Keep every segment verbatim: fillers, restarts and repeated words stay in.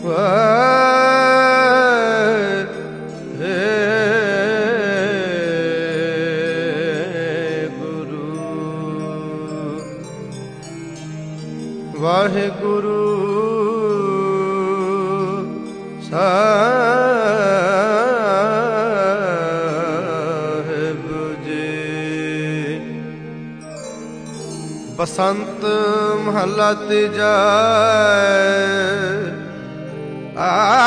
ਵਾਹਿਗੁਰੂ ਸਾਹਿਬ ਜੀ। ਬਸੰਤ ਮਹਲਾ ਤੀਜਾ। ਆ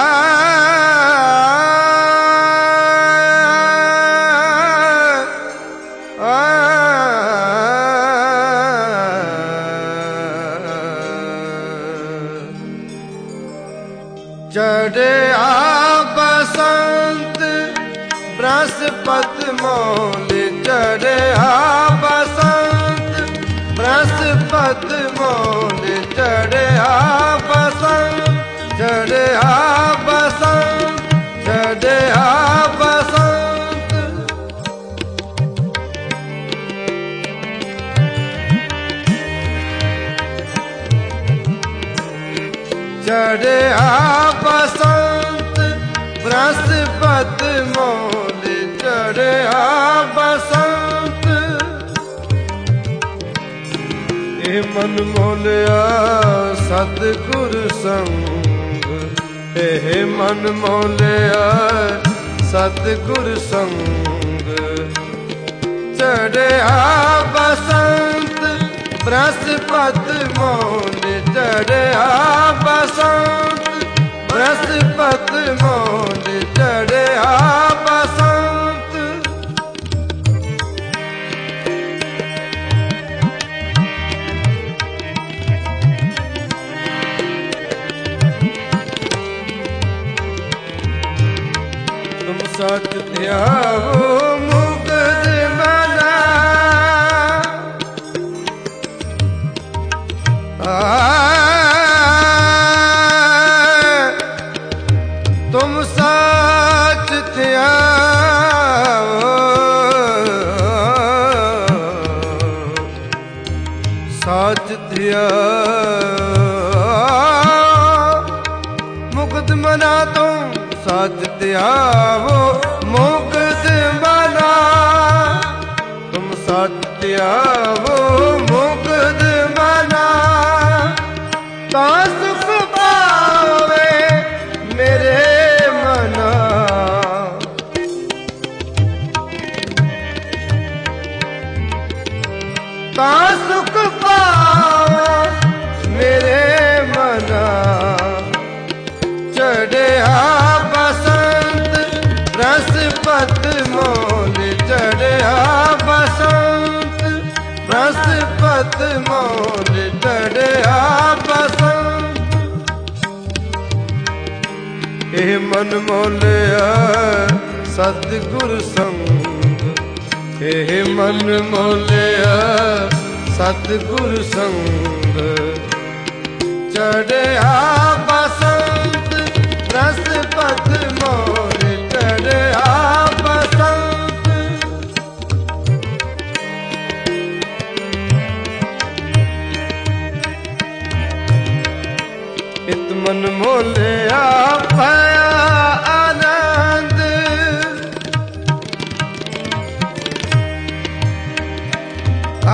ਚੜਿਆ ਬਸੰਤ ਬ੍ਰਹਸਪਤ ਮੋਲ, ਚੜਿਆ ਬਸੰਤ ਬ੍ਰਹਸਪਤ ਮੋਲ, ਚੜਿਆ ਬਸੰਤ, ਚੜਿਆ ਬਸੰਤ, ਚੜਿਆ ਬਸੰਤ। ਚੜਿਆ ਬਸੰਤ ਬ੍ਰਹਸਪਤ ਮੋਲ, ਚੜਿਆ ਬਸੰਤ। ਇਹ ਮਨ ਮੋਲਿਆ ਸਤਿਗੁਰ ਸੰਗ, ਇਹ ਮਨ ਮੋਲਿਆ ਸਤਿਗੁਰ ਸੰਗ। ਚੜਿਆ ਬਸੰਤ ਬ੍ਰਹਸਪਤ ਮੋਲ, ਚੜਿਆ ਬਸੰਤ ਬ੍ਰਹਸਪਤ ਮੋਲ, ਚੜਿਆ ਬਸੰਤ। ਤੁਮ ਸਚ ਧਿਆਵੋ ਮੁਕਤ ਮਨਾ, ਤੁਮ ਸਚ ਧਿਆਵੋ, ਸਚ ਧਿਆਵੋ ਮੁਕਤ ਮਨਾ। ਤੁਮ ਸਚ ਧਿਆਵੋ ਮੁਕਤ ਮਨਾ, ਤੁਮ ਸਚ ਧਿਆਵੋ ਮੁਕਤ ਮਨਾ। ਤਾਂ ਸੁਖ ਪਾਵੇ ਮੇਰੇ ਮਨਾ, ਤਾਂ ਸੁਖ ਪਾਵੇ ਮੇਰੇ ਮਨਾ। ਚੜਿਆ ਬਸੰਤ ਬ੍ਰਹਸਪਤ ਮੋਲ, ਚੜਿਆ ਬਸੰਤ ਬ੍ਰਹਸਪਤ ਮੋਲ, ਚੜਿਆ ਬਸੰਤ। ਇਹ ਮਨ ਮੋਲਿਆ ਸਤਿਗੁਰ ਸੰਗ, ਇਹ ਮਨ ਮੋਲਿਆ ਸਤਿਗੁਰ ਸੰਗ। ਚੜਿਆ ਬਸੰਤ ਬ੍ਰਹਸਪਤ ਮੋਲ, ਚੜਿਆ ਬਸੰਤ। ਇਤ ਮਨ ਮੋਲਿਆ ਭਇਆ ਆਨੰਦ, ਆ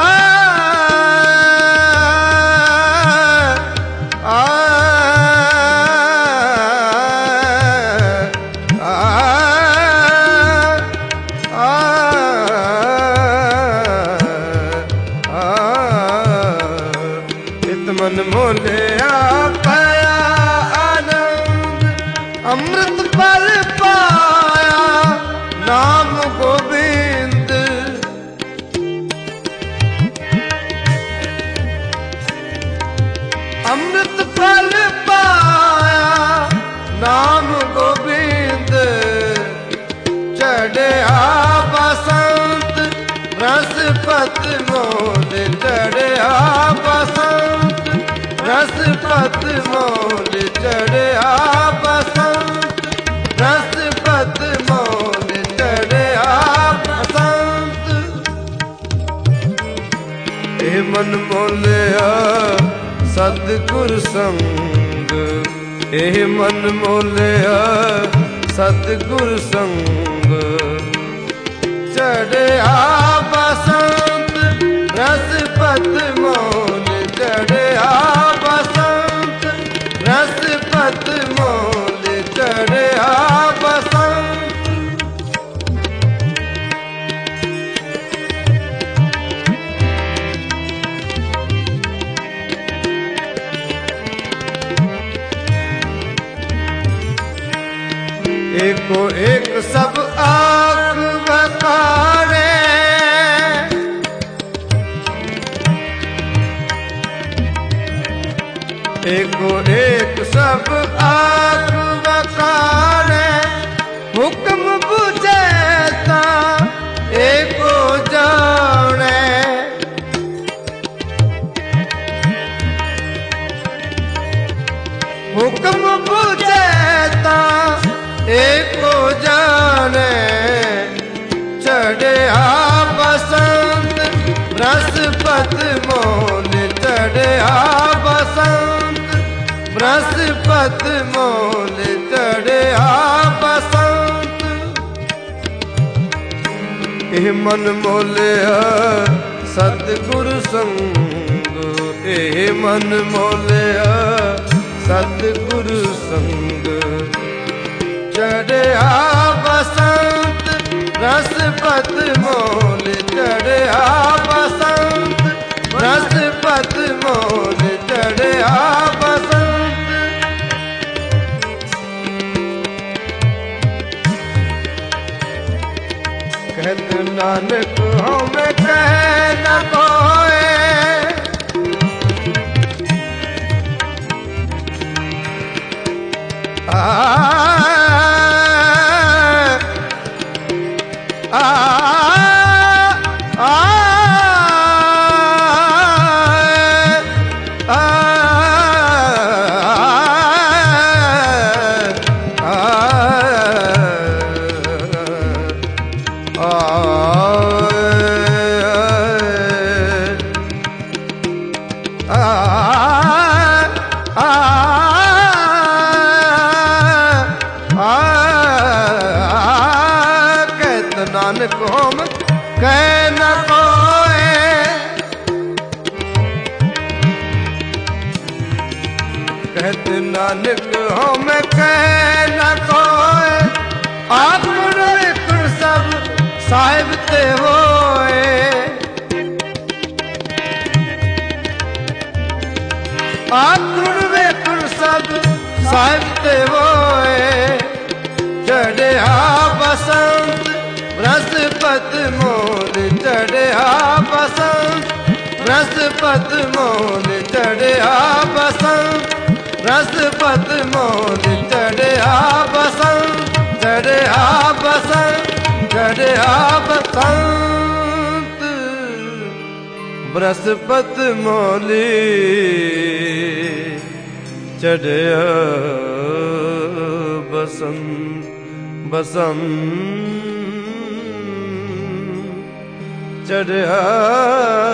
ਮਨ ਮੋਲਿਆ ਪਾਇਆ ਆਨੰਦ, ਅੰਮ੍ਰਿਤ ਫਲ ਪਾਇਆ ਨਾਮ ਗੋਬਿੰਦ। ਅੰਮ੍ਰਿਤ ਫਲ ਪਾਇਆ ਨਾਮ ਗੋਬਿੰਦ। ਚੜਿਆ ਬਸੰਤ ਬ੍ਰਹਸਪਤ ਮੋਲ, ਚੜਿਆ ਬਸੰਤ ਬ੍ਰਹਸਪਤ ਮੋਲ, ਚੜਿਆ ਬਸੰਤ ਬ੍ਰਹਸਪਤ ਮੋਲ, ਚੜਿਆ ਬਸੰਤ। ਇਹ ਮਨ ਮੋਲਿਆ ਸਤਿਗੁਰ ਸੰਗ, ਇਹ ਮਨ ਮੋਲਿਆ ਸਤਿਗੁਰ ਸੰਗ ਚੜਿਆ ਬਸੰਤ ਰਸ ਪਤ ਮੋਲ ਚੜਿਆ ਬਸੰਤ ਰਸ ਪਤ ਮੋਲ ਚੜਿਆ ਬਸੰਤ एको एक सब आग बकारे एको एक सब आग बकारे हुक्म बुझेता एको जाने हुक्म बुझेता एको जाने चढ़िया बसंत बृहस्पत मोल चढ़िया बसंत बृहस्पत मोल चढ़िया बसंत एह मन मोलिया सतगुरु संग एह मन मोलिया सतगुरु संग चढ़िया बसंत बृहस्पत मोल चढ़िया बसंत बृहस्पत मोल चढ़िया बसंत कहत नानक हमें कह न कोए आ आ आ नानक हम कह न कोए कहत नानक हम कह न कोए आप गुर सब साहिब ते होए आप गुर सब साहिब ते होए चढ़िया बसंत बृहस्पत मोल चढ़िया बसंत बृहस्पत मोल चढ़िया बसंत बृहस्पत मोल चढ़िया बसंत चढ़िया बसंत चढ़िया बसंत बृहस्पत मोली चढ़िया बसंत बसंत चढ़िया